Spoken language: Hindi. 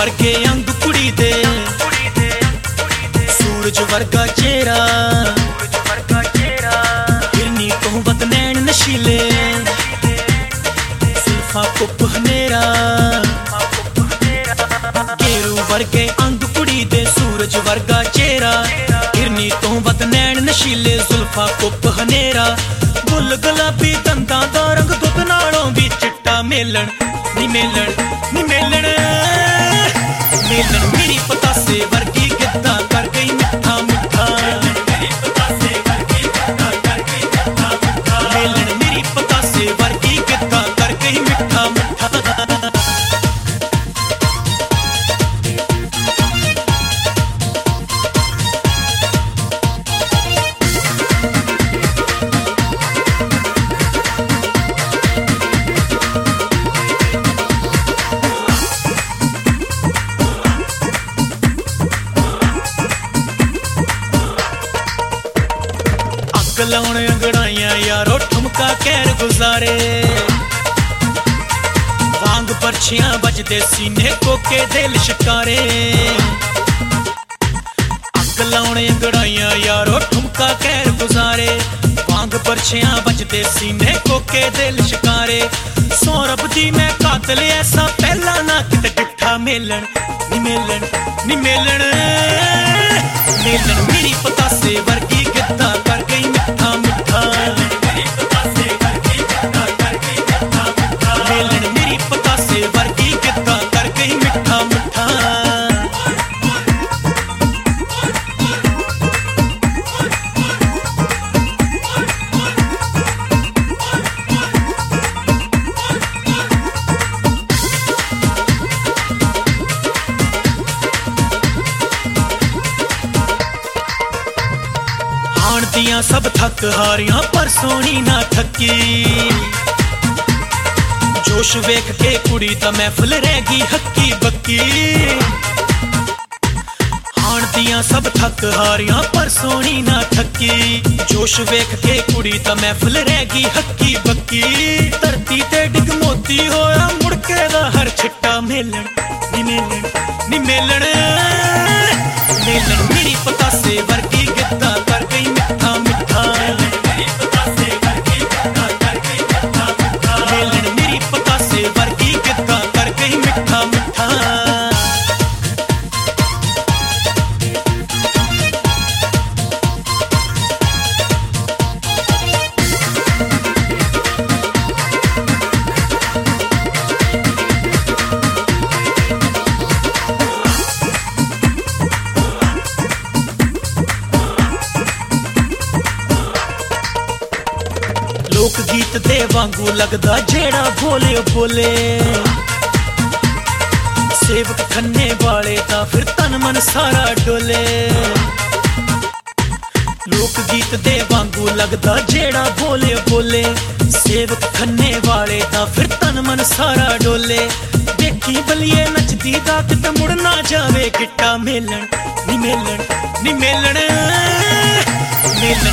वर्गे अंग कुड़ी दे, सूरज वर्गा चेहरा, हिरनी तोहबत नैन नशीले, जुल्फां कुप हनेरा। गेरू वर्गे अंग कुड़ी दे, सूरज वर्गा चेहरा, हिरनी तोहबत नैन नशीले, जुल्फां कुप हनेरा। बुल गुलाबी दंदां दा रंग दुध नालों भी चिट्टा, मेलन नी मेलन नी मेलन मेलन मेरी पतासे वर्गी गिद्दा कर गई मिठा मिठा। मेलन मेरी पतासे वर्गी गिद्दा कर गई मिठा मिठा। लाउण अंगड़ाइयां यारो ठुमका कैर गुजारे, वांग परछियां बजदे सीने कोके दिल शिकारे। अग लाउण अंगड़ाइयां यारो ठुमका कैर गुजारे, वांग परछियां बजदे सीने कोके दिल शिकारे। सौरभ दी मैं कातल ऐसा पहला ना किते डिठा, मेलन नी मेलन नी मेलन मेलन मेरी पतासे वर्गी गिद्दा कर गई मिठा मिठा। मेलन मेरी पतासे वर्गी गिद्दा कर गई मिठा मिठा। दियां सब थक हारियां पर सोनी ना थकी, जोश वेख के कुड़ी दा महफिल रह गई हक्की बक्की। हाण दियां सब थक हारियां पर सोनी ना थकी, जोश वेख के कुड़ी दा महफिल रह गई हक्की बक्की। धरती ते डिग मोती होया मुड़के दा हर छिट्टा, मेलन नी मेलन नी मेलन मेलन मेरी पतासे वर्गी गिद्दा कर गई मिठा मिठा। मेलन मेरी पतासे वर्गी गिद्दा कर गई मिठा मिठा। लोक गीत दे वांगू लगदा जेड़ा बोले बोले, सेवक खन्ने वाले दा फिर तन मन सारा डोले। लोक गीत दे वांगू लगदा जेड़ा बोले बोले, सेवक खन्ने वाले दा फिर तन मन सारा डोले। देखी बलिए नचदी दा किते मुड़ ना जावे गिट्टा, मेलन नी मेलन नी मेलन मेलन